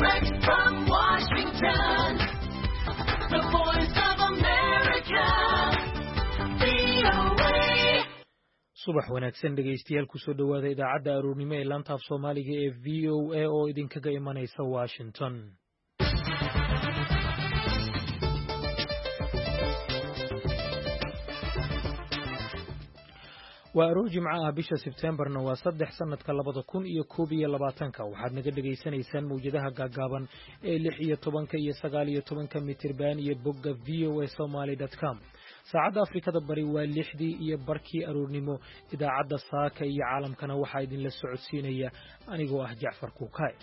Direct from Washington, the voice of America, VOA. subax wanaagsan dhegaystayaal ku soo dhawaada idaacadda aroornimo ee laanta af Soomaaliga ee VOA oo idinkaga imanaysa Washington. waa aroor jimco ah bisha Sebtembarna waa 3 sanadka 2021 waxaad naga dhageysanaysaan mawjadaha gaagaaban ee 16 iyo 19 mitirban iyo bogga voasomali.com saacadda Afrikada bari waa 6 iyo barkii aroornimo idaacadda saaka iyo caalamkana waxaa idin la socodsiinaya anigoo ah Jacfar Kuukay.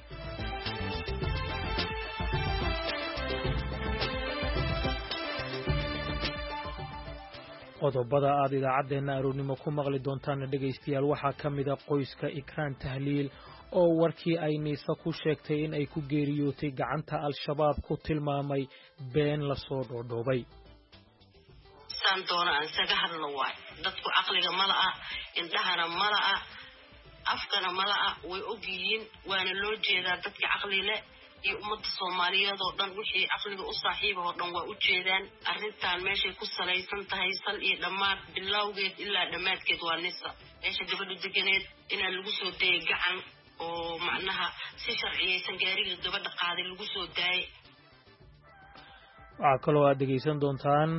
qodobada aad idaacadeena aroornimo ku maqli doontaan dhageystayaal waxaa ka mid ah qoyska Ikraan Tahliil oo warkii ay Niisa ku sheegtay in ay ku geeriyootay gacanta al-shabaab ku tilmaamay been la soo dhoodhoobay. san doona aan saga hadlo waay dadku aqliga ma laha indhahana ma laha afkana ma laha way ogyihiin waana loo jeedaa dadka aqli leh iyo ummadda Soomaaliyeed oo dhan wixii aqliga u saaxiibo oo dhan waa u jeedaan arrintan meeshay ku salaysan tahay sal iyo dhamaad bilowgeed ilaa dhamaadkeed waa Niisa meesha gabadhu deganeed in lagu soo dayay gacan oo macnaha si sharciyeysan gaariga gabadha qaaday lagu soo daayay. waxaa kaloo aad dhegeysan doontaan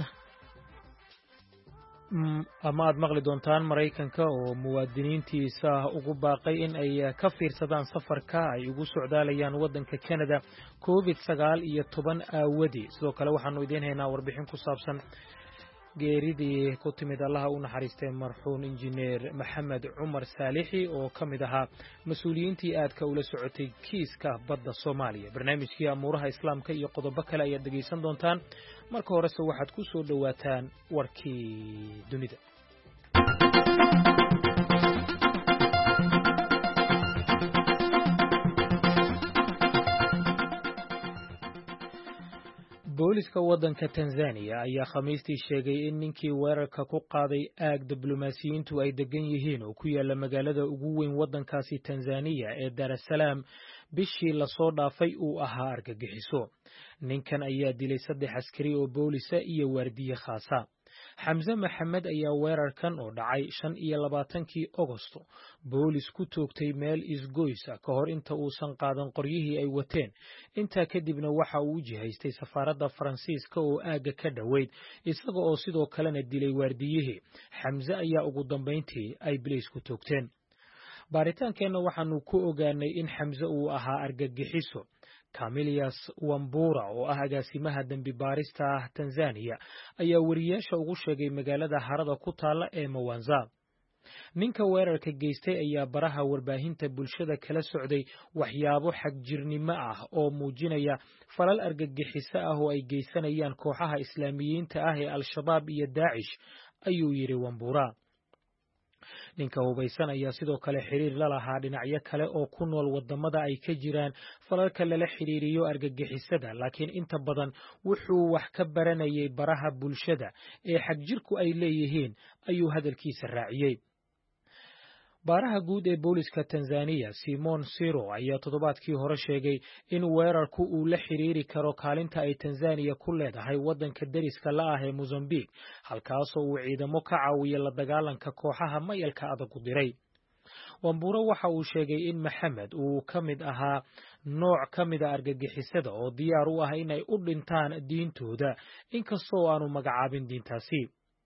ama aad maqli doontaan Mareykanka oo muwaadiniintiisa ugu baaqay in ay ka fiirsadaan safarka ay ugu socdaalayaan wadanka Canada COVID-19 aawadi. sidoo kale waxaanu idin haynaa warbixin ku saabsan geeridii ku timid Allaha u naxariistay marxuum injineer Maxamed Cumar Saalixi oo kamid ahaa mas'uuliyiintii aadka ula socotay kiiska badda Soomaaliya. barnaamijkii amuuraha islaamka iyo qodobo kale ayaad dhegeysan doontaan. marka horese waxaad ku soo dhawaataan warkii dunida. booliska wadanka Tanzania ayaa Khamiistii sheegay in ninkii weerarka ku qaaday aag diblomaasiyiintu ay degan yihiin oo ku yaala magaalada ugu weyn wadankaasi Tanzania ee Dar es Salaam bishii la soo dhaafay uu ahaa argagixiso. ninkan ayaa dilay 3 askari oo boolisa iyo waardiye khaasa. Xamse Maxamed ayaa weerarkan oo dhacay 25kii Agosto boolis ku toogtay meel isgoysa ka hor inta uusan qaadan qoryihii ay wateen. intaa kadibna waxa uu jihaystay safaaradda Faransiiska oo aaga ka dhaweyd isaga oo sidoo kalena dilay waardiyihii. Xamse ayaa ugu dambeyntii ay bilis ku toogteen. baaritaankeena waxaanu ku ogaanay in Xamse uu ahaa argagixiso. Camillus Wambura oo ah agaasimaha dambi baarista Tanzania ayaa wariyaasha ugu sheegay magaalada harada ku taala ee Mwanza. ninka weerarka geystay ayaa baraha warbaahinta bulshada kala socday waxyaabo xagjirnimo ah oo muujinaya falal argagixiso ah oo ay geysanayaan kooxaha islaamiyiinta ah ee al-shabaab iyo Daesh ayuu yiri Wambura. ninka hubaysan ayaa sidoo kale xiriir la lahaa dhinacyo kale oo ku nool wadamada ay ka jiraan falalka lala xiriiriyo argagixisada laakiin inta badan wuxuu wax ka baranayay baraha bulshada ee xagjirku ay leeyihiin ayuu hadalkiisa raaciyay. baaraha guud ee booliska Tanzania Simon Siro ayaa toddobaadkii hore sheegay in weerarku uu la xiriiri karo kaalinta ay Tanzania ku leedahay wadanka dariska la ah ee Mozambique halkaas oo uu ciidamo ka caawiya la dagaalanka kooxaha mayalka adag u diray. Wambura waxa uu sheegay in Maxamed uu ka mid ahaa nooc ka mid ah argagixisada oo diyaar u ah in ay u dhintaan diintooda inkastoo aanu magacaabin diintaasi.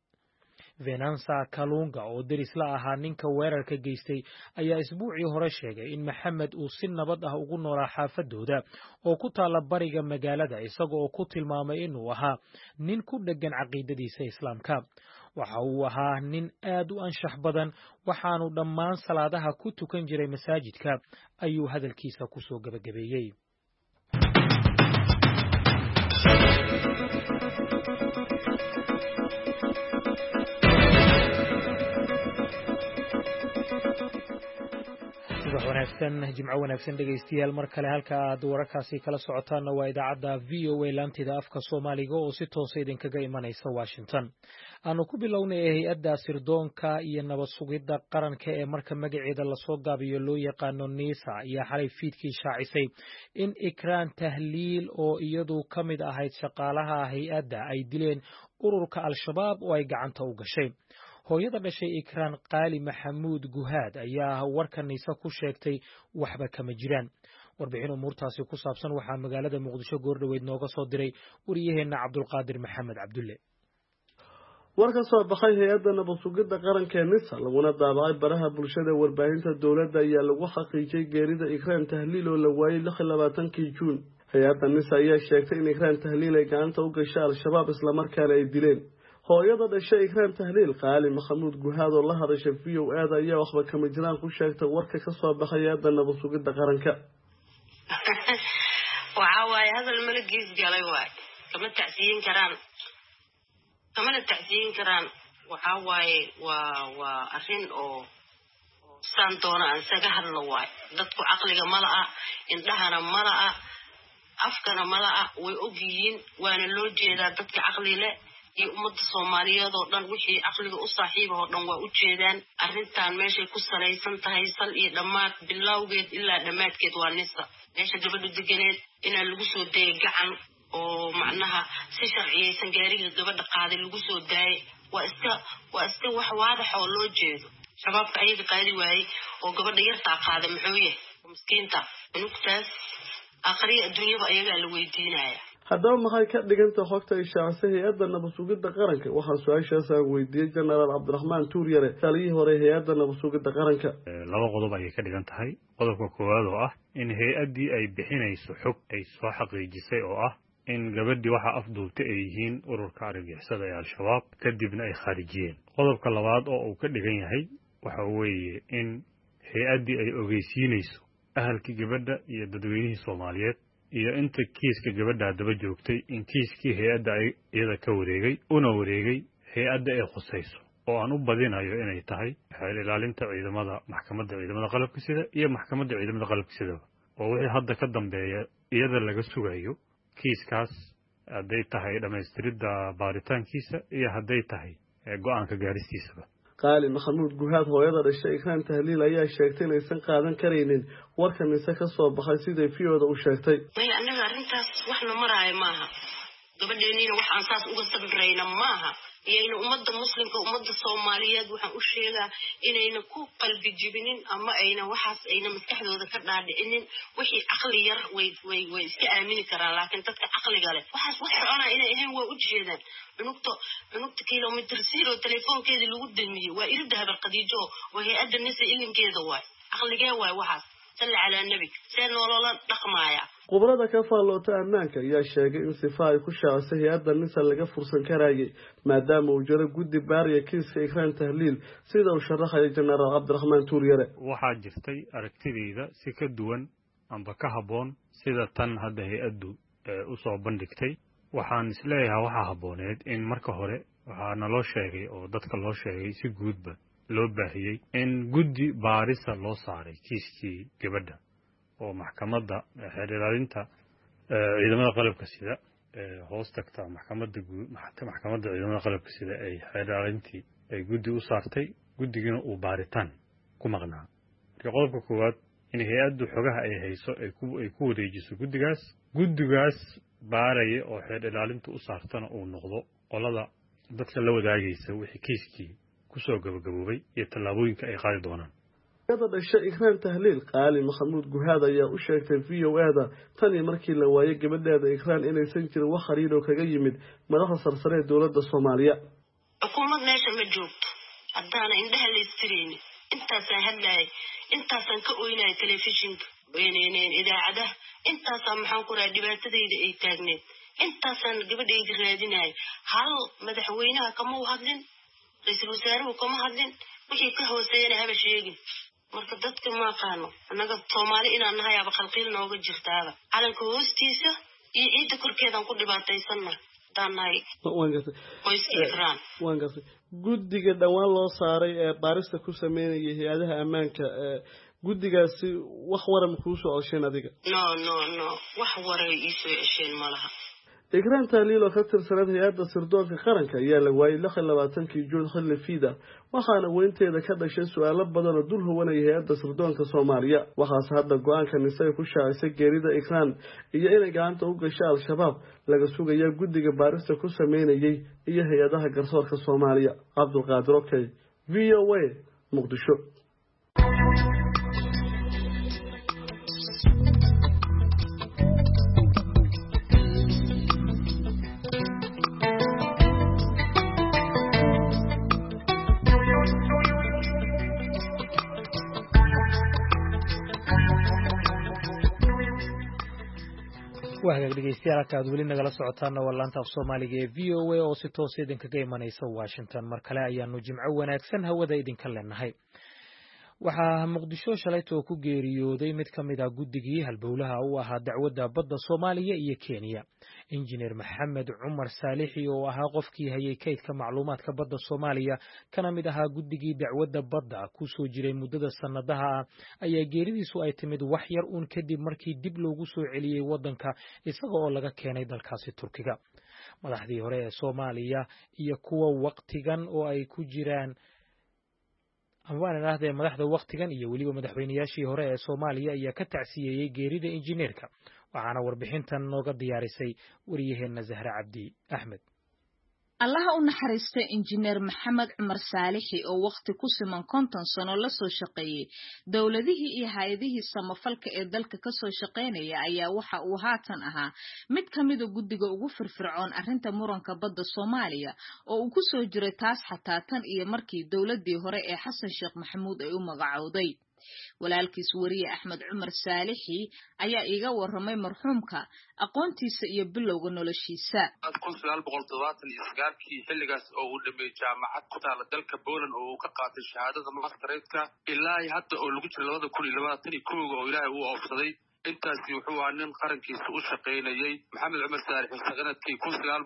Venanza Kalunga oo deris la ahaa ninka weerarka geystay ayaa isbuucii hore sheegay in Maxamed uu si nabad ah ugu noolaa xaafadooda oo ku taala bariga magaalada isaga oo ku tilmaamay inuu ahaa nin ku dhagan caqiidadiisa islaamka. waxa uu ahaa nin aad u anshax badan waxaanu dhammaan salaadaha ku tukan jiray masaajidka ayuu hadalkiisa ku soo gabagabeeyay. subax wanaagsan jimco wanaagsan dhegaystayaal mar kale halka aad wararkaasi kala socotaanna waa idaacadda VOA laantida afka Soomaaliga oo si toos ah idinkaga imanaysa Washington. Aanu ku bilownay hay'adda sirdoonka iyo nabad sugidda qaranka ee marka magaceeda la soo gaabiyo loo yaqaano NISA ayaa xalay fiidkii shaacisay in Ikraan Tahliil oo iyadu ka mid ahayd shaqaalaha hay'adda ay dileen ururka Al-Shabaab oo ay gacanta u gashay. hooyada dhashay Ikraan Qaali Maxamuud Guhaad ayaa warka NISA ku sheegtay waxba kama jiraan. warbixin umuurtaasi ku saabsan waxaa magaalada Muqdisho goordhaweyd nooga soo diray wariyaheena Cabdulqaadir Maxamed Cabdulle. warka soo baxay hay'adda nabad sugidda qaranka ee NISA laguna daabacay baraha bulshada warbaahinta dowladda ayaa lagu xaqiijiyay geerida Ikraan Tahliil oo la waayay 26 Juun. hay'adda NISA ayaa sheegtay in Ikraan Tahliil ay gacanta u gashay Al-Shabaab isla markaana ay dileen. hooyada dhashay Ikraan Tahliil Qaali Maxamuud Guhaad oo la hadashay VOA ayaa waxba kama jiraan ku sheegtay warka ka soo baxay hay'adda nabad sugidda qaranka. waxa waaye hadal malagiis galay waay kama tacsiin karaan waxa waaye waa arrin oo saan doona aan isaga hadlo waay dadku caqliga ma laha indhahana ma laha afkana ma laha way ogyihiin waana loo jeedaa dadka caqli leh iyo ummadda Soomaaliyeed oo dhan wixii caqliga u saaxiiba oo dhan waa u jeedaan arrintan meeshay ku salaysan tahay sal iyo dhamaad bilowgeed ilaa dhamaadkeed waa NISA meesha gabadhu deganeed inaa lagu soo dayay gacan oo macnaha si sharciyeysan gaariga gabadha qaaday lagu soo daayay waa iska wax waadax oo loo jeedo shabaabka ayaga qaadi waayay oo gabadha yartaa qaaday muxuu yahay miskiinta nugtaas aqri adduunyada ayaga la weydiinaya. haddaba maxay ka dhigantay xogta ay shaacisay hay'adda nabad sugidda qaranka waxaa su-aashaas aan weydiiyey Genaraal Cabdiraxmaan Tuuryare taliyihii hore hay'adda nabad sugidda qaranka. laba qodob ayay ka dhigan tahay. qodobka koowaad oo ah in hay'addii ay bixinayso xog ay soo xaqiijisay oo ah in gabadhii waxa afduubtay ay yihiin ururka argagixisada ee Al-Shabaab kadibna ay khaarijiyeen. qodobka labaad oo uu ka dhigan yahay waxa weeye in hay'addii ay ogeysiinayso ahalkii gabadha iyo dadweynihii Soomaaliyeed iyo inta kiiska gabadha daba joogtay in kiiskii hay'adda ay iyada ka wareegay hay'adda ay khusayso oo aan u badinayo inay tahay xeel ilaalinta ciidamada maxkamadda ciidamada qalabka sida iyo maxkamadda ciidamada qalabka sida oo wixii hadda ka dambeeya iyada laga sugayo kiiskaas hadday tahay dhammaystiridda baaritaankiisa iyo hadday tahay go'aanka gaaristiisaba. Qaali Maxamuud Guhaad hooyada dhashay Ikraan Tahliil ayaa sheegtay inaysan qaadan kareynin warka NISA ka soo baxay siday VOA u sheegtay. anaga arrintaas wax la maraayo maaha gabadheeniina wax aan saas uga sabrayna maaha iyayna ummadda muslimka ummadda Soomaaliyeed waxaan u sheegaa inayna ku qalbi jibinin ama ayna waxaas ayna maskaxdooda ka dhaadhicinin wixii aqli yar way iska aamini karaan laakiin dadka caqliga leh waxaas wax soconaa inay ahayn waa u jeedaan cunugta kilomitir zero telefoonkeedii lagu damiyey waa irida habar qadiijo waa hay'adda NISA ilinkeeda waay caqligee waay waxaas salla calaa nabi see nolola dhaqmaaya. khubarada ka faalloota ammaanka ayaa sheegay in sifa ay ku shaacisay hay'adda NISA laga fursan karayay maadaama uu jiro guddi baariya kiiska Ikraan Tahliil sida uu sharaxay Genaraal Cabdiraxmaan Tuuryare. waxaa jirtay aragtidayda si ka duwan amba ka habboon sida tan hadda hay'addu u soo bandhigtay. waxaan isleeyahay waxaa habbooneed in marka hore waxaa naloo sheegay oo dadka loo sheegay si guudba loo baahiyey in guddi baarisa loo saaray kiiskii gabadha oo maxkamadda xeel ilaalinta ciidamada qalabka sida hoos tagta maxkamadda ciidamada qalabka sida ay xeel ilaalintii ay guddi u saartay guddigina uu baaritaan ku maqnaa. marka qodobka koowaad in hay'addu xogaha ay hayso ay ku wareejiso guddigaas baaraya oo xeel ilaalinta u saartana uu noqdo qolada dadka la wadaagaysa wixii kiiskii kusoo gabagaboobay iyo tallaabooyinka ay qaadi doonaan. hooyada dhashay Ikraan Tahliil Qaali Maxamuud Guhaad ayaa u sheegtay VOA tani markii la waayay gabadheeda Ikraan inaysan jirin wax xiriir oo kaga yimid madaxda sarsare ee dowladda Soomaaliya. xukuumad meesha ma joogto haddaana indhaha la istireynin intaasaan hadlaayay intaasaan ka oynayay telefishinka idaacadaha intaasaan maxaan ku rahay dhibaatadayda ay taagneed intaasaan gabadhayda raadinayay hal madaxweynaha kama u hadlin ra'iisul wasaaruhu kama hadlin wixii ka hooseeyana haba sheegin. marka dadka ma qaano anaga Soomaali inaan nahay aba khalqiil nooga jirtaaba calanka hoostiisa iyo ciidda korkeedaan ku dhibaataysanna taanay waan gartay guddiga dhawaan loo saaray ee baarista ku sameynayay hay'adaha ammaanka guddigaasi wax waran kuu soo cesheen adiga no wax waray ii soo cesheen malaha إكرام تهليل خطر سنة هيئة السردون في قرنك يالا واي لخل لباتنكي جون خل فيدا وخانا وينت إذا كذا شيء سؤال بدل الدول هو أن هيئة السردون كصوماليا وخاص هذا الجوان كان نساء كشة عسى جريدة إكرام إيا إنا جان توقع شاء الشباب لقصوق إيا جد جبارست كوسا مين إيا هيئة قرصور كصوماليا عبد القادر أوكي VOA مقدشو وهاجر dhegeystayaal halkaad weli nagala socotaan waa laanta af Soomaaliga ee VOA oo si toos idinkaga imanaysa Washington mar kale ayaanu jimco wanaagsan hawada idinka leenahay waxaa Muqdisho shalayto ku geeriyooday mid kamid ah guddigii halbowlaha u ahaa dacwadda badda Soomaaliya iyo Kenya injineer Maxamed Cumar Saalixi oo ahaa qofkii hayay kaydka macluumaadka badda Soomaaliya kana mid ahaa guddigii dacwadda badda ku soo jiray muddada sanadaha ayaa geeridiisu ay timid wax yar uun kadib markii dib loogu soo celiyay wadanka isaga oo laga keenay dalkaasi Turkiga madaxdii hore ee Soomaaliya iyo kuwa waqtigan oo ay ku jiraan أموال هذا مدحض وقت كان يولي ومدحوين ياشي هراء صوماليا يكتعسيي جريدة إنجنيركا وعنا وربحين تنوغ دياريسي وريهن زهر عبدي أحمد allaha u naxariistay injineer maxamed cumar saalixi oo waqti ku siman 50 sano la soo shaqeeyay dawladihii iyo hay'adihii samafalka ee dalka ka soo shaqeynaya ayaa waxa uu haatan ahaa mid kamid ah guddiga ugu firfircoon arrinta muranka badda Soomaaliya oo uu ku soo jiray taas xataa tan iyo markii dawladii hore ee Xasan Sheekh Maxamuud ay u magacowday walaalkiis wariye Axmed Cumar Saalixi ayaa iga waramay marxuumka aqoontiisa iyo bilowga noloshiisa 1979 xilligaas oo uu dhammeeyay jaamacad ku taala dalka Poland oo uu ka qaatay shahaadada masteradka ilaa hadda oo lagu jiro 2021 oo Ilaahay uu oofsaday intaasi wuxuu ahaa nin qarankiisa u shaqeynayay Maxamed Cumar Saalixi sanadkii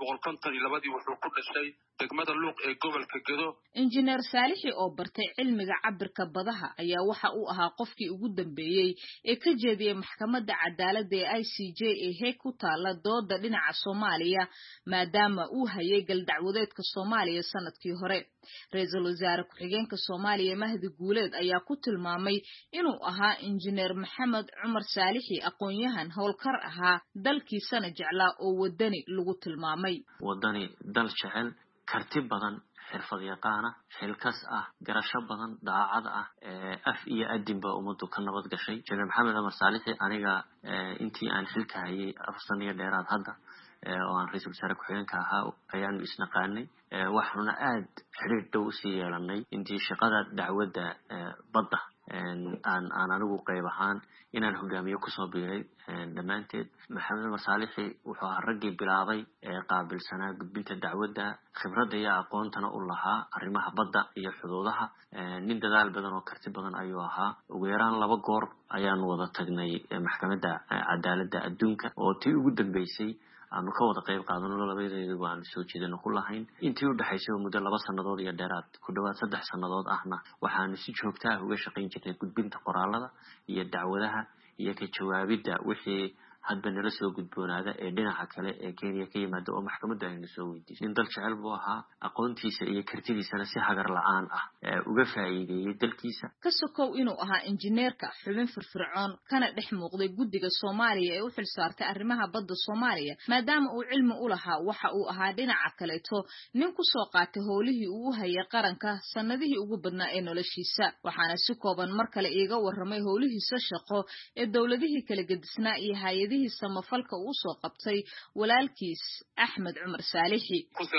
1952 wuxuu ku dhashay degmada Luuq ee gobolka Gedo injineer Saalixi oo bartay cilmiga cabirka badaha ayaa waxa uu ahaa qofkii ugu dambeeyay ee ka jeediyay maxkamadda cadaaladda ee ICJ ee Hague ku taala dooda dhinaca Soomaaliya maadaama uu hayay gal dacwadeedka Soomaaliya sanadkii hore ra'iisul wasaare ku-xigeenka Soomaaliya Mahdi Guuleed ayaa ku tilmaamay inuu ahaa injineer Maxamed Cumar Saalixi aqoon-yahan howlkar ahaa dalkiisana jeclaa oo wadani lagu tilmaamay wadani dal jecel karti badan xirfad yaqaana xilkas ah garasho badan daacad ah af iyo adinba umadu ka nabad gashay Injineer Maxamed Cumar Saalixi aniga intii aan xilka hayay afsaniyo dheeraad hadda oo aan ra'iisul wasaare ku-xigeenka ahaa ayaanu isnaqaanay waxaana aad xiriir dhow u sii yeelanay intii shaqada dacwadda badda aan anigu qayb ahaan inaan hogaamiyo ku soo biiray dhamaanteed Maxamed Cumar Saalixi wuxuu ahaa raggii bilaabay qaabilsanaa gudbinta dacwadda khibradda iyo aqoontana u lahaa arrimaha badda iyo xuduudaha nin dadaal badan oo karti badan ayuu ahaa ugu yaraan 2 goor ayaan wada tagnay maxkamadda cadaaladda adduunka oo tii ugu dambeysay aanu ka wada qayb qaadano labadeedu waan soo jeedino ku lahayn intii u dhaxaysay muddo 2 sanadood iyo dheeraad ku dhawaad 3 sanadood ahna waxaanu si joogto ah uga shaqayn jirnay gudbinta qoraalada iyo dacwadaha iyo ka jawaabida wixii hadba nala soo gudboonaada ee dhinaca kale ee Kenya ka yimaado oo maxkamadda ay soo weydiisay in dal jecel buu ahaa aqoontiisa iyo kartidiisana si hagar la'aan ah uga faa'iideeyay dalkiisa ka sokow inuu ahaa injineerka xubin firfircoon kana dhex muuqday guddiga Soomaaliya ee u xilsaartay arrimaha badda Soomaaliya maadaama uu cilmi u lahaa waxa uu ahaa dhinaca kaleeto nin ku soo qaatay howlihii uu hayay qaranka sanadihii ugu badnaa ee noloshiisa waxaana si kooban mar kale iiga waramay howlihiisa shaqo ee dawladihii kala gedisnaa iyo hay'adaha samafalka uu soo qabtay walaalkiis Axmed Cumar Saalixi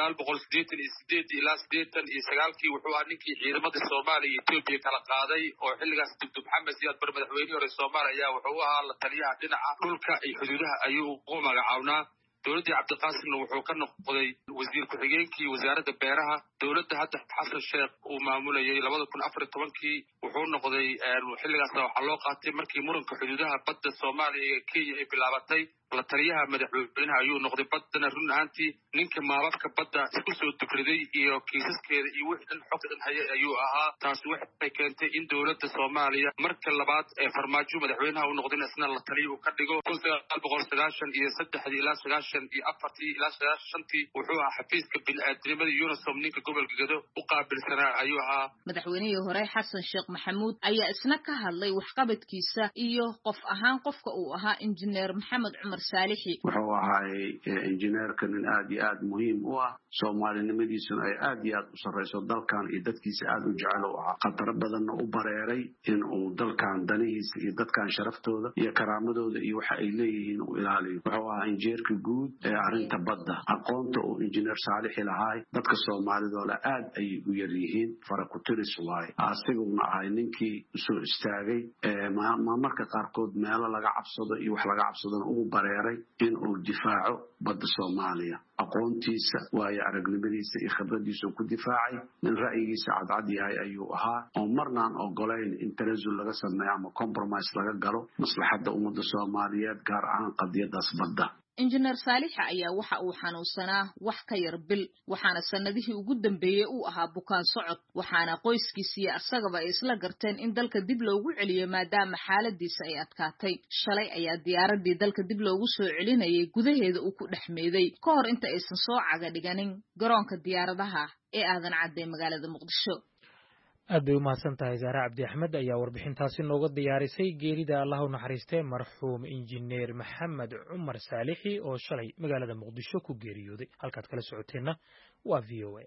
1988 ilaa 89 wuxuu ahaa ninkii ciidamada Soomaaliya iyo Itoobiya kala qaaday oo xilligaas Dr. Maxamed Siyaad Barre madaxweynihii hore Soomaaliya wuxuu ahaa la taliyaha dhinaca dhulka iyo xuduudaha ayuu u magacaabnaa dawladda Cabdiqaasim wuxuu ka noqday wasiir ku-xigeenkii wasaaradda beeraha dawladda hadda Xasan Sheekh uu maamulayay 2014 wuxuu noqday xilligaas waxa loo qaatay markii muranka xuduudaha badda Soomaaliya iyo Kenya ay bilaabatay la taliyaha madaxweynaha ayuu noqday baddana run ahaantii ninka maababka badda isku soo dubriday iyo kiisaskeeda iyo wixii dhan xogta dhan hayay ayuu ahaa. taasi waxay keentay in dowladda Soomaaliya marka labaad ee farmaajo madaxweynaha uu noqday isna la taliyo uu ka dhigo 1993 ilaa 94 ilaa 95 wuxuu ahaa xafiiska bini'aadanimada UNICEF ninka gobolka Gedo u qaabilsanaa ayuu ahaa. madaxweynihii hore Xasan Sheekh Maxamuud ayaa isna ka hadlay waxqabadkiisa iyo qof ahaan qofka uu ahaa injineer Maxamed Cumar Saalixi. wuxuu ahaa injineerkan aad iyo aad muhiim u ah Soomaalinimadiisuna ay aad iyo aad u sareyso dalkan iyo dadkiisa aad u jecel u ahaa qatar badan u bareeray in uu dalkan danihiisa iyo dadkan sharaftooda iyo karaamadooda iyo waxa ay leeyihiin uu ilaaliyo. wuxuu ahaa injineerka guud ee arinta badda aqoonta uu injineer Saalixi lahaa dadka Soomaalidooda aad ay u yar yihiin farakuturis waay asiguna ahay ninkii soo istaagay marka qaarkood meelo laga cabsado iyo wax laga cabsadana uu bareeray in uu difaaco badda Soomaaliya aqoontiisa waayo aragnimadiisa iyo khibradiisa ku difaacay min ra'yigiisa cadcad yahay ayuu ahaa oo marnaan ogolayn in tanaasul laga sameeyo ama compromise laga galo maslaxadda ummadda Soomaaliyeed gaar ahaan qadiyadaas badda. injineer Saalixi ayaa waxa uu xanuunsanaa wax ka yar bil waxaana sanadihii ugu dambeeyay uu ahaa bukaan socod waxaana qoyskiisa asagaba ay isla garteen in dalka dib loogu celiyo maadaama xaaladiisa ay adkaatay. shalay ayaa diyaaradii dalka dib loogu soo celinayay gudaheeda uu ku dhexmeeday ka hor inta aysan soo caga dhiganin garoonka diyaaradaha ee aadan cadde magaalada Muqdisho. aad bay u mahadsan tahay Zahra Cabdi Axmed ayaa warbixintaasi nooga diyaarisay geerida Allah u naxariistay marxuum injineer Maxamed Cumar Saalixi oo shalay magaalada Muqdisho ku geeriyooday. halkaad kala socoteena waa VOA.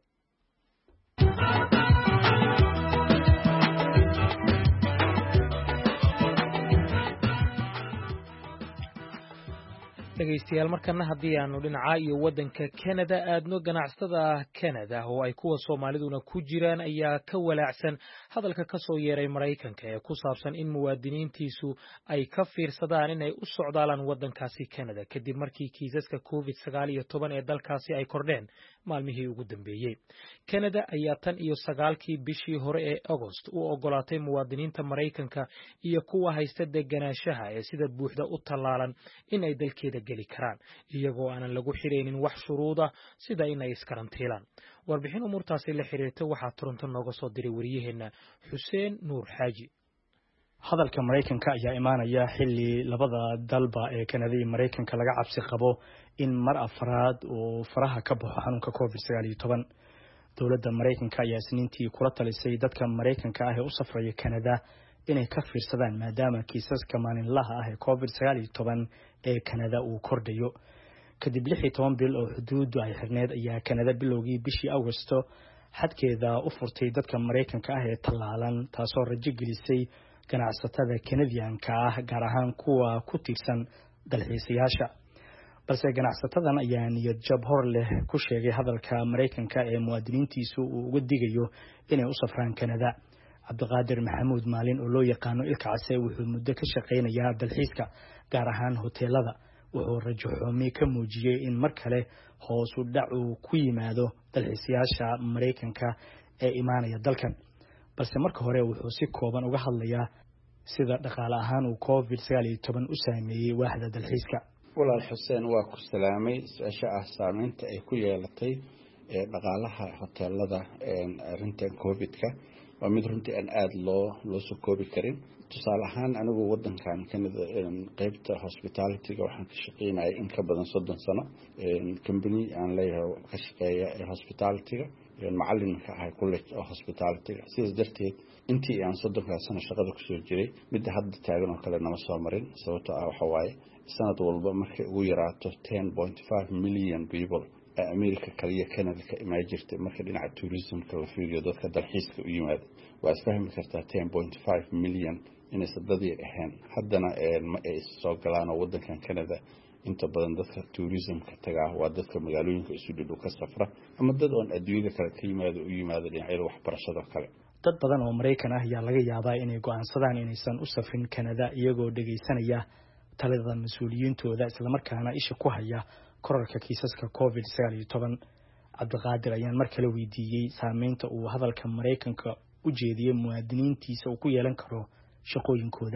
dhegaystayaal markana haddii aanu dhinaca iyo waddanka Canada aadno ganacsatada Canada oo ay kuwa Soomaaliduna ku jiraan ayaa ka walaacsan hadalka ka soo yeeray Mareykanka ee ku saabsan in muwaadiniintiisu ay ka fiirsadaan inay u socdaalaan waddankaasi Canada kadib markii kiisaska COVID-19 ee dalkaasi ay kordheen maalmihii ugu dambeeyay. Canada ayaa tan iyo 9kii bishii hore ee August u ogolaatay muwaadiniinta Mareykanka iyo kuwa haysta deganaanshaha ee sida buuxda u tallaalan inay dalkeeda geli karaan iyagoo aanan lagu xireynin wax shuruuda sida inay iskarantiilaan. warbixin umurtaasi la xiriirtay waxaa Toronto nooga soo diray wariyaheena Xuseen Nuur Xaaji. hadalka Mareykanka ayaa imaanaya xilli labada dalba ee Canada iyo Mareykanka laga cabsi qabo in mar afraad uu faraha ka baxo xanuunka COVID-19. dowladda Mareykanka ayaa isniintii kula talisay dadka Mareykanka ah ee u safraya Canada inay ka fiirsadaan maadaama kiisaska maalinlaha ah ee COVID-19 ee Canada uu kordhayo. kadib 16 bil oo xuduudu ay xirneed ayaa Canada bilowgii bishii Augusto xadkeeda u furtay dadka Mareykanka ah ee tallaalan taasoo rajo gelisay ganacsatada Canadianka ah gaar ahaan kuwa ku tiirsan dalxiisayaasha. balse ganacsatadan ayaa niyad jab hor leh ku sheegay hadalka Mareykanka ee muwaadiniintiisu uu uga digayo inay u safraan Canada. Cabdiqaadir Maxamuud Maalin oo loo yaqaano Ilka Case wuxuu muddo ka shaqeynayaa dalxiiska gaar ahaan hoteelada. wuxuu rajo xumi ka muujiyay in mar kale hoos u dhac uu ku yimaado dalxiisayaasha Mareykanka ee imaanaya dalkan. balse marka hore wuxuu si kooban uga hadlayaa sida dhaqaale ahaan uu COVID-19 u saameeyay waaxda dalxiiska. walaal Xuseen waa ku salaamay su'aasha saameynta ay ku yeelatay dhaqaalaha hoteelada arinta COVID-ka waa mid runtii aan aad loo soo koobi karin. tusaale ahaan anigu wadankan Canada qaybta hospitality-ga waxaan ka shaqeynayay in ka badan 30 sano company aan leeyahay ka shaqeeya hospitality-ga macalinka ah college of hospitality-ga sidaas darteed intii aan 30 sano shaqada ku soo jiray mid hadda taagan oo kale nama soo marin sababtoo ah waxa waaye sanad walba markay ugu yaraato 10.5 million people America kaliya Canada ka imaan jirtay marka dhinaca tourism-ka la fiiriyo dadka dalxiiska u yimaada waa isfahmi kartaa 10.5 million inay sadadii ahayn haddana ma ay soo galaan wadankan Canada inta badan dadka tourism-ka tagaa waa dadka magaalooyinka isu dhow ka safra ama dad oo adduunyada kale ka yimaado dhinacyada waxbarashada kale. dad badan oo Mareykan ah ayaa laga yaabaa inay go'aansadaan inaysan u safrin Canada iyagoo dhageysanaya talada mas'uuliyiintooda isla markaana isha ku haya kororka kiisaska COVID-19. Cabdiqaadir ayaan mar kale weydiiyay saameynta uu hadalka Mareykanka u jeediyay muwaadiniintiisa uu ku yeelan karo shaqooyinkooda.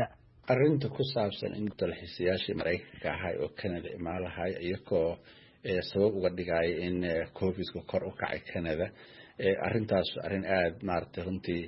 arrinta ku saabsan in dalxiisayaashii Mareykanka ahaa oo Canada imaalahay iyagoo sabab uga dhigay in COVID-ku kor u kacay Canada arrintaas arrin aad maartay runtii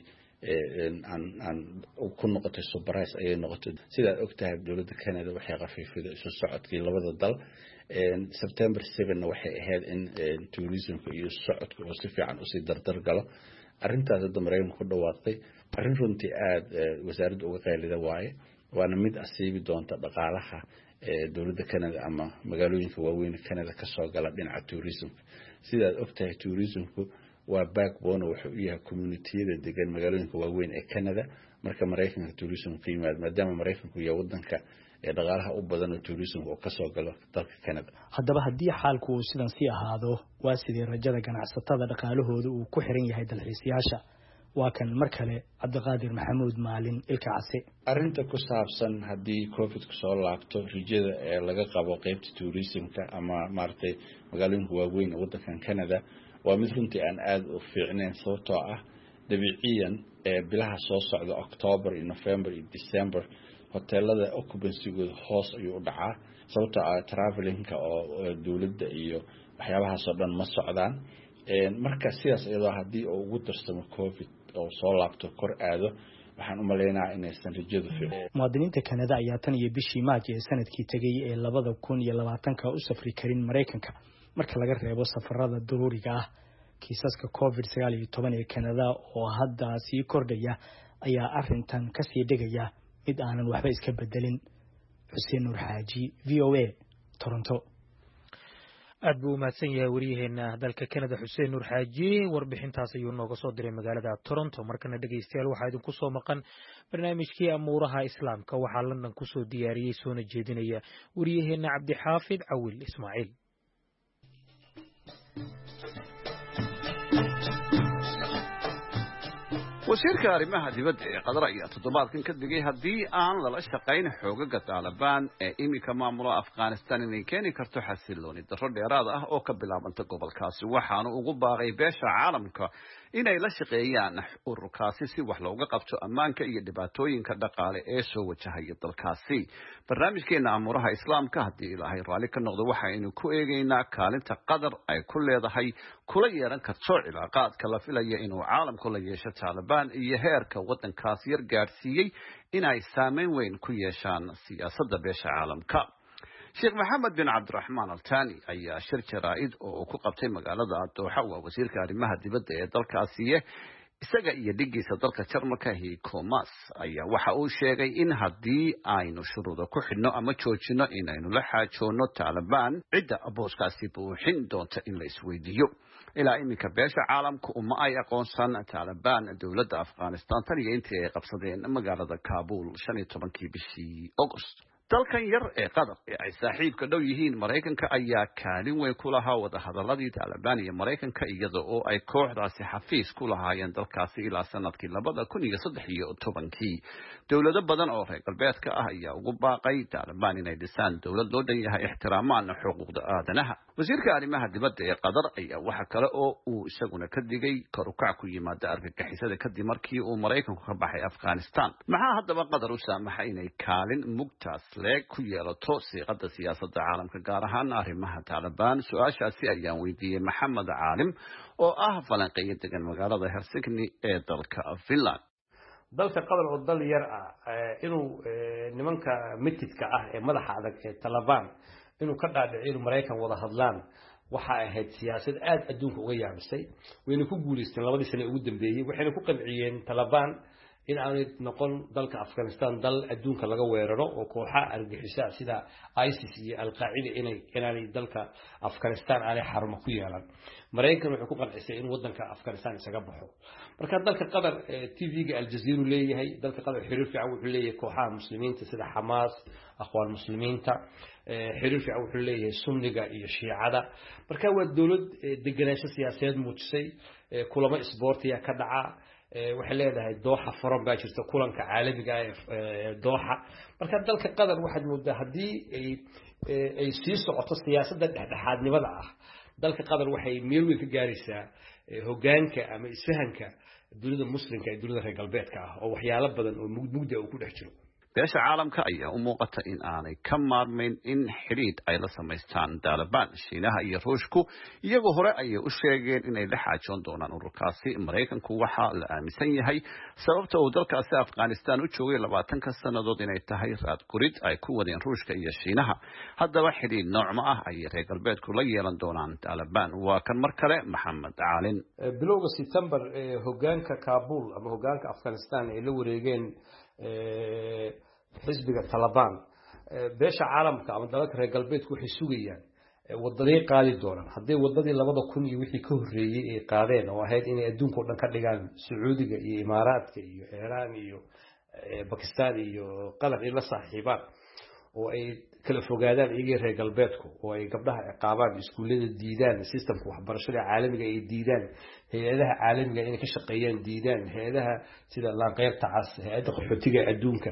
aan ku noqotay surprise ayay noqotay sida ogtahay dawladda Canada waxay qafiifiday isu socodkii labada dal September 7 waxay ahayd in tourismka iyo socodku uu si fiican u sii dardar galo arrintaas hadda Mareykanku ku dhawaaqay arrin runtii aad wasaaradda uga qeylida waaye waana mid asiibi doonta dhaqaalaha dawladda Canada ama magaalooyinka waaweyn Canada ka soo gala dhinaca tourismka sida ogtahay tourismku waa backbone wuxuu u yahay community-yada degan magaalooyinka waaweyn ee Canada marka Mareykanka tourism qiimaad maadaama Mareykanku yahay wadanka ee dhaqaalaha u badan oo tourism oo ka soo galo dalka Canada haddaba haddii xaalku uu sidan sii ahaado waa sidii rajada ganacsatada dhaqaalahooda uu ku xiran yahay dalxiisayaasha waa kan mar kale Cabdiqaadir Maxamuud Maalin ilka case arrinta ku saabsan haddii COVID-ku soo laabto rajada ee laga qabo qaybta tourismka ama maartay magaalooyinka waaweyn ee wadankan Canada waa mid runtii aan aad u fiicnayn sababtoo ah dabiiciyan bilaha soo socda October iyo November iyo December hoteelada occupancy-gooda hoos ayuu u dhacaa sababtoo ah traveling-ka oo dawladda iyo waxyaabahaas oo dhan ma socdaan marka sidaas iyadoo haddii uu ugu darsamo COVID oo soo laabto kor aado waxaan u maleynayaa inaysan rajadu fiicin muwaadiniinta Canada ayaa tan iyo bishii Maaj ee sanadkii tagay ee 2020 u safri karin Mareykanka marka laga reebo safarada daruuriga ah kiisaska COVID-19 ee Canada oo hadda sii kordhaya ayaa arrintan ka sii dhigaya mid aanan waxba iska bedelin Xuseen Nuur Xaaji VOA Toronto aad buu mahadsan yahay wariyaheena dalka Canada Xuseen Nuur Xaaji warbixintaas ayuu nooga soo diray magaalada Toronto markana dhageystayaal waxaa idin ku soo maqan barnaamijkii amuuraha islaamka waxaa London ku soo diyaariyay soona jeedinaya wariyaheena Cabdi Xaafid Cawil Ismaaciil wasiirka arrimaha dibadda ee Qatar ayaa toddobaadkan ka digay haddii aan lala shaqayn xoogaga Taliban ee imika maamula Afghanistan inay keeni karto xasilooni darro dheeraad ah oo ka bilaabanta gobolkaasi waxaana ugu baaqay beesha caalamka inay la shaqeeyaan ururkaasi si wax looga qabto ammaanka iyo dhibaatooyinka dhaqaale ee soo wajahaya dalkaasi barnaamijkeena amuuraha islaamka haddii ilaahay raali ka noqdo waxaynu ku eegaynaa kaalinta Qatar ay ku leedahay kula yeelan karto cilaaqaadka la filaya inuu caalamku la yeesho Taliban iyo heerka wadankaas yar gaarsiiyay inay saameyn weyn ku yeeshaan siyaasadda beesha caalamka Sheikh Mohammed bin Abdulrahman Al Thani ayaa shir jaraa'id oo ku qabtay magaalada Doha waa wasiirka arrimaha dibadda ee dalkaasi isaga iyo dhigiisa dalka Jarmalka Heiko Maas ayaa waxa uu sheegay in haddii aynu shuruudo ku xidhno ama joojino inaynu la xaajoono Taliban cidda booskaasi buuxin doonta in la isweydiiyo ilaa imika beesha caalamku uma ay aqoonsan Taliban dawladda Afghanistan tan iyo intii ay qabsadeen magaalada Kabul 15 bishii August dalkan yar ee Qatar ee ay saaxiibka dhow yihiin Mareykanka ayaa kaalin weyn ku lahaa wada hadaladii Taliban iyo Mareykanka iyada oo ay kooxdaasi xafiis ku lahaayeen dalkaasi ilaa sanadkii 2013 dawlado badan oo reer galbeedka ah ayaa ugu baaqay Taliban inay dhisaan dawlad loo dhan yahay ixtiraamaan xuquuqda aadanaha wasiirka arrimaha dibadda ee Qatar ayaa waxa kale oo uu isaguna ka digay kor u kac ku yimaada argagixisada kadib markii uu Mareykanku ka baxay Afghanistan maxaa haddaba Qatar u saamaxay inay kaalin mugtaas leeg ku yeelato siiqada siyaasadda caalamka gaar ahaan arrimaha Taliban su'aashaasi ayaan weydiiyay Maxamed Caalim oo ah falanqeeye degan magaalada Helsinki ee dalka Finland dalka Qatar oo dal yar ah inuu nimanka mitidka ah ee madaxa adag ee Taliban inuu ka dhaadhicin Mareykan wada hadlaan waxa ahayd siyaasad aad adduunka uga yaabisay wayna ku guuleysteen labadii sano ugu dambeeyay waxayna ku qanciyeen Taliban in aanay noqon dalka Afghanistan dal adduunka laga weeraro oo kooxaha argagixisada sida ISIS iyo Al-Qaacida inay dalka Afghanistan aanay xarumo ku yeelan Mareykan wuxuu ku qancisay in wadanka Afghanistan isaga baxo marka dalka Qatar TV-ga Al Jazeera leeyahay dalka Qatar xiriir fiican wuxuu leeyahay kooxaha muslimiinta sida Hamas aqwaan muslimiinta xiriir fiican wuxuu leeyahay Sunniga iyo Shiicada marka waa dawlad deganaansho siyaasadeed muujisay kulamo isboortiga ka dhaca waxay leedahay Doha forum baa jirta kulanka caalamiga ah ee Doha marka dalka Qatar waxaad moodaa hadii ay sii socoto siyaasadda dhexdhexaadnimada ah dalka Qatar waxay meel weyn ka gaaraysaa hoggaanka ama isfahanka dunida muslimka ee dunida reer galbeedka ah oo waxyaalo badan oo mugdi uu ku dhex jiro beesha caalamka ayaa u muuqata in aanay ka maarmayn in xidhiidh ay la samaystaan Taliban. Shiinaha iyo Ruushku iyagoo hore ayay u sheegeen inay la xaajoon doonaan ururkaasi. Mareykanku waxa la aaminsan yahay sababta uu dalkaasi Afghanistan u joogay 20 sannadood inay tahay raad gurid ay ku wadeen Ruushka iyo Shiinaha. haddaba xidhiidh noocma ah ay reer galbeedku la yeelan doonaan Taliban. waa kan mar kale Maxamed Caalin. bilowga September hogaanka Kabul ama hogaanka Afghanistan ay la wareegeen xisbiga Taliban beesha caalamka ama dalalka reer galbeedku waxay sugayaan wadadii qaadi doonaan haddii wadadii 2000 iyo wixii ka horeeyay ay qaadeen oo ahayd inay adduunka oo dhan ka dhigaan Sacuudiga iyo Imaaraadka iyo Iran iyo Pakistan iyo Qatar ila saaxiibaan oo ay kala fogaadaan iyaga reer galbeedku oo ay gabdhaha ciqaabaan iskuulada diidaan systemka waxbarashada caalamiga ay diidaan hay'adaha caalamiga inay ka shaqeeyaan diidaan hay'adaha sida laanqeybta cas hay'adda qaxootiga adduunka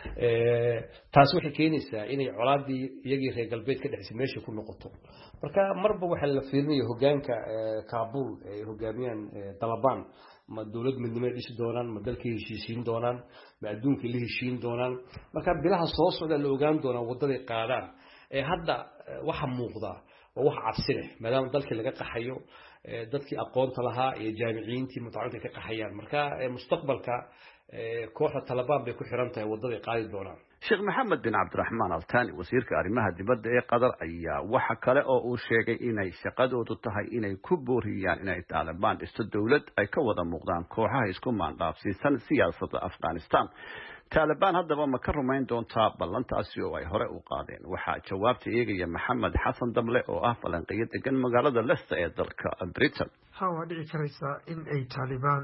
taas waxay keenaysaa inay colaadii iyaga reer galbeed ka dhaxaysa meesha ku noqoto marka marba waxa la fiirinayo hogaanka Kabul ay hogaamiyaan Taliban ma dawlad midnimo dhisi doonaan ma dalkii heshiisiin doonaan ma adduunka la heshiin doonaan marka bilaha soo socda la ogaan doona wadada qaadaan hadda waxa muuqda wax cabsi leh maadaama dalkii laga qaxayo dadkii aqoonta lahaa iyo jaamiciintii mutacalliqiinta ka qaxayaan marka mustaqbalka kooxda Taliban bay ku xiran tahay wadada qaadi doonaan Sheikh Mohammed bin Abdulrahman Al Thani wasiirka arrimaha dibadda ee Qatar ayaa waxa kale oo uu sheegay inay shaqadoodu tahay inay ku booriyaan inay Taliban dhisto dawlad ay ka wada muuqdaan kooxaha isku maandhaafsiisan siyaasadda Afghanistan. Taliban haddaba ma ka rumayn doontaa ballantaasi oo ay hore u qaadeen? waxaa jawaabta eegaya Maxamed Xasan Damle oo ah falanqeeyo degan magaalada Leicester ee dalka Britain. Waxaa dhici karaysa in ay Taliban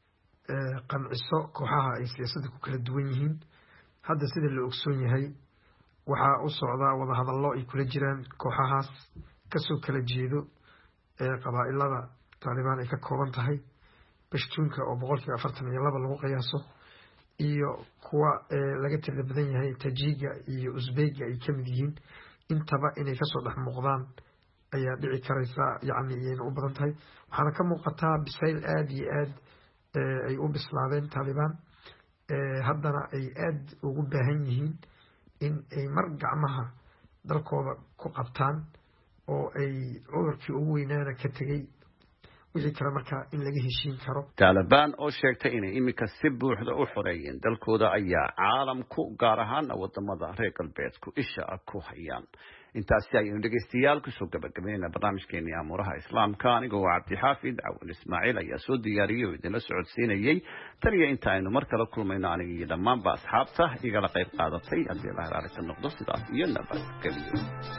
qanciso kooxaha ay siyaasadda ku kala duwan yihiin hadda sida la ogsoon yahay waxaa u socda wada hadallo ay kula jiraan kooxahaas kasoo kala jeedo qabaa'ilada Taliban ay ka kooban tahay Pashtunka oo 42% lagu qiyaaso iyo kuwa laga tirada badan yahay Tajiga iyo Uzbeka ay kamid yihiin intaba inay kasoo dhex muuqdaan ayaa dhici karaysa yacni inay u badan tahay waxaana ka muuqataa bisayl aad iyo aad ay u bislaadeen Taliban haddana ay aad ugu baahan yihiin in ay mar gacmaha dalkooda ku qabtaan oo ay cudurkii ugu weynaana ka tegay wixii kale marka in laga heshiin karo. Taliban oo sheegtay inay imika si buuxda u xoreeyeen dalkooda ayaa caalamku gaar ahaan wadamada reer galbeedku isha ku hayaan. intaasi ayaynu dhegeystayaal kusoo gabagabeynaa barnaamijkeennii amuuraha islaamka anigoo Cabdixaafid Cawil Ismaaciil ayaa soo diyaariyay oo idinla socodsiinayay tan iyo inta aynu mar kale kulmayno aniga iyo dhammaanba asxaabta igala qayb qaadatay haddii Allah raali ka noqdo sidaas iyo nabadgelyo.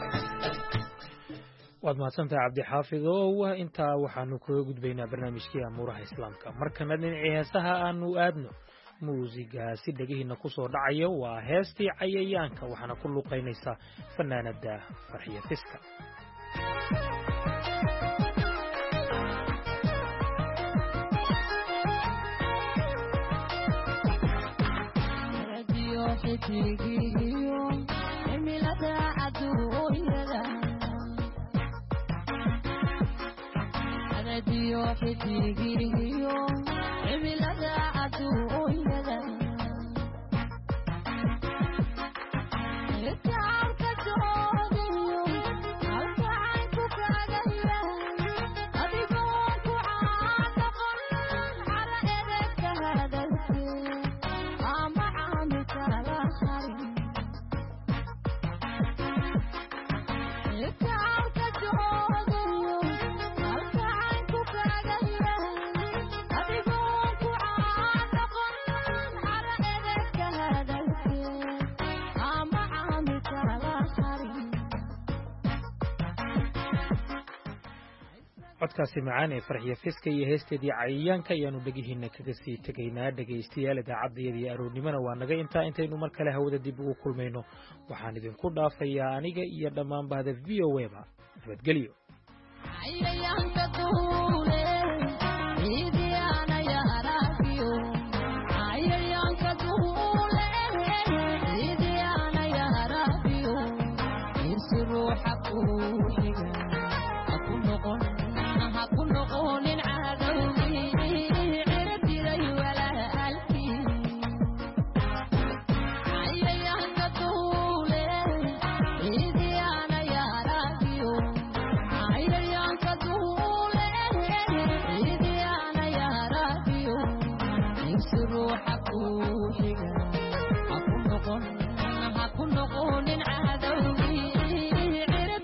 waad mahadsantahay Cabdixaafid oo intaa waxaanu kaga gudbaynaa barnaamijkii amuuraha islaamka markana dhinacii heesaha aanu aadno muusigaasi dhagihiina ku soo dhacayo waa heestii cayayaanka waxaana ku luqaynaysa fanaanada Farxiyo Fiska. codkaasi macaan ee Farxiyo Fiska iyo heesteedii cayayaanka ayaanu dhagihiina kaga sii tagaynaa dhageystayaal idaacaddeedii aroornimana waa naga intaynu mar kale hawada dib ugu kulmayno waxaan idinku dhaafayaa aniga iyo dhammaan bahda VOA ba nabadgelyo. ruuxa ku xiga